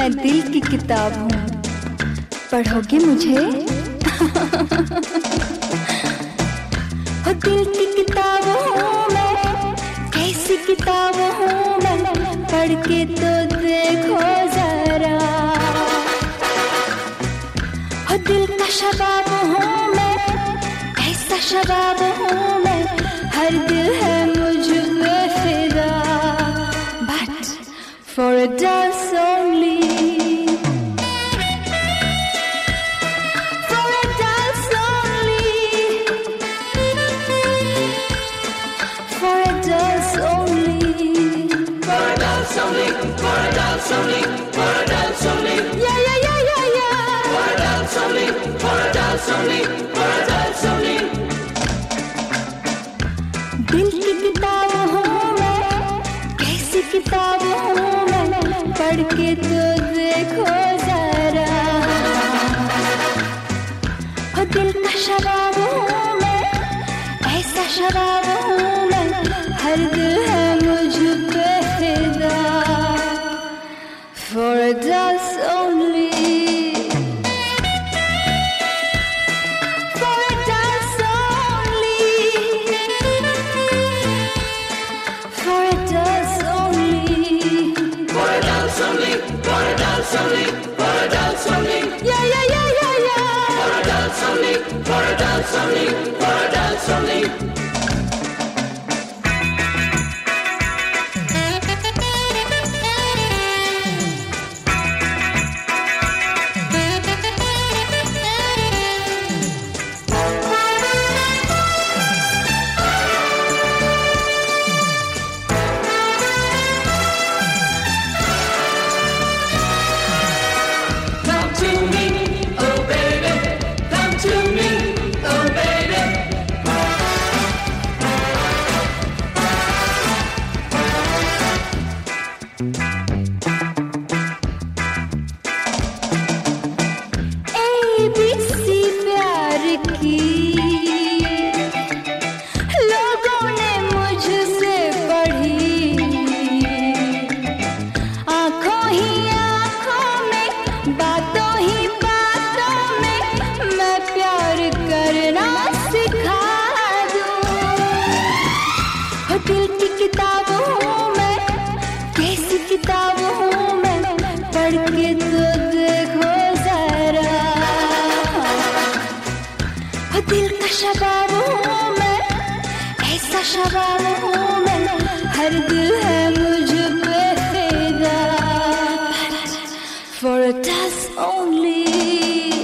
मैं दिल की किताब हूँ, पढ़ोगे मुझे? दिल की किताब हूँ मैं, कैसी किताब हूँ मैं, पढ़ के तो देखो जरा। दिल का शबाब हूँ मैं, ऐसा शबाब हूँ मैं, हर दिल है मुझ पे फिदा, but for a dance only, for a dance only, for a dance only, for a dance only, for a dance only, for a dance only, yeah yeah yeah yeah yeah, for a dance only, for a dance only, for a dance only. दिल की किताब हूँ मैं, कैसी किताब हूँ मैं, पढ़ के तो देखो जरा। दिल का शराब हूँ मैं, ऐसा शराब हूँ मैं, हर दिल है मुझ पे फिदा, for a dance only, for a dance only, for a dance only, for a dance only, for a dance only, for a dance only, yeah yeah yeah yeah yeah, for a dance only, for a dance only, for a dance only. दिल की किताब हूँ मैं, कैसी किताब हूँ मैं, पढ़ के तो देखो जरा। दिल का शबाब हूँ मैं, ऐसा शबाब हूँ मैं, हर दिल है मुझ पे फिदा, for a dance only.